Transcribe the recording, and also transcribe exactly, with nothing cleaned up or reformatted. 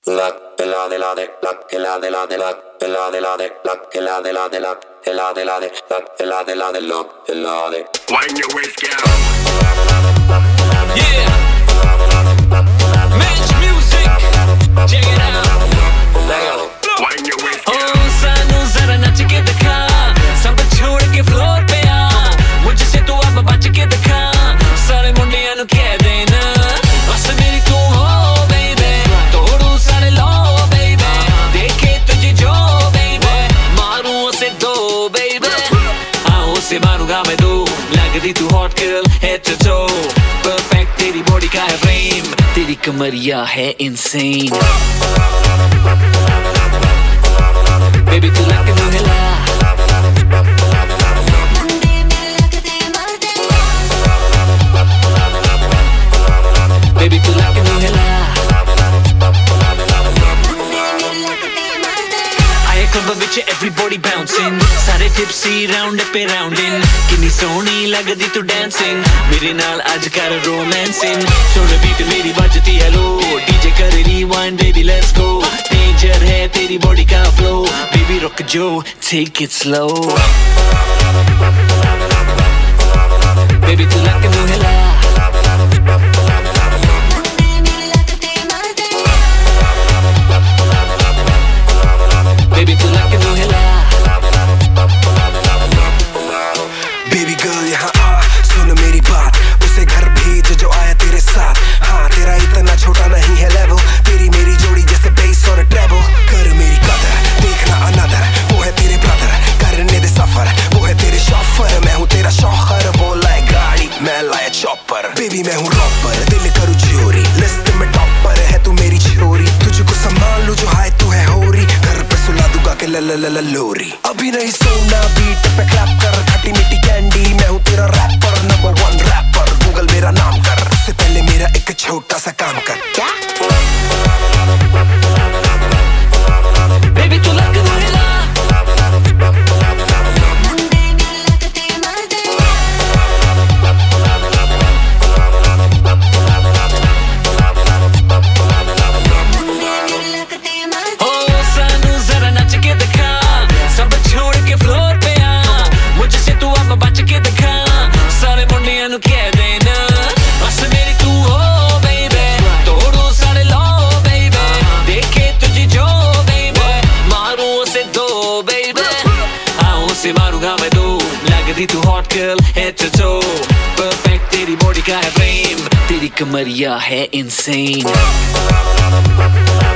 La la de la de la la de la de la la de la de la la de la de la la de la de la la de la de la la de. Wind your waist, girl. Yeah. Match music. Check it out. Wind your waist, girl. Oh, सानू जरा नच के दिखा, सब छोड़ के floor पे आ, मुझसे तू अब बच के दिखा, सारे मुंडियां नु कह देना, बस मेरी तू हो baby, तोड़ू सारे लो baby, देखे तुझे जो baby, मारूं उसे दो baby, हाँ उसे मारूंगा मैं दो, लगती तू hot girl head to toe, perfect तेरी body का है frame, तेरी कमरिया है insane. Baby तू लग तू हिला, Baby तू लग तू हिला. आए क्लब विच everybody bouncing, सारे tipsy round पे rounding, किन्नी सोहनी लगदी तू dancing, मेरे नाल अज कर romancing, सुन beat मेरी बजती है लो, डीजे करे rewind baby let's go, danger है तेरी body का flow, baby रुक जो take it slow. Baby तू लग तू हिला, Baby तू लग तू हिला. Baby girl यहाँ आ, सुन मेरी बात, उसे घर भेज जो आया तेरे साथ, हाँ तेरा इतना छोटा नहीं है level, तेरी मेरी जोड़ी जैसे bass और treble, कर मेरी कदर, देखना another, वो है तेरे brother, करने दे सफर, वो है तेरे chauffeur, मैं हूँ तेरा शौहर, वो लाए गाड़ी, मैं लाया chopper, baby मैं हूँ rapper, दिल करूँ चोरी, list में topper है तू मेरी छोरी, तुझको संभाल लूँ जो हाय तू है होरी, घर पे सुला दूंगा के ल ल ल लोरी, अभी नहीं सोना बीट पे clap कर, खट्टी मीठी कैंडी, मैं हूँ तेरा rapper, number one rapper, Google मेरा नाम कर, उससे पहले मेरा एक छोटा सा काम कर. क्या? Baby तू लग तू हिला, ओ सानू जरा नच के दिखा, सब छोड़ के फ्लोर पे आ, मुझसे तू अब बच के दिखा, सारे मुंडियां नु कह देना, बस मेरी तू हो baby, तोड़ू सारे लो baby, देखे तुझे जो baby, मारूं उसे दो baby, हाँ उसे मारूंगा मैं दो, लगती तू hot girl head to toe, perfect तेरी body का है frame, तेरी कमरिया है insane.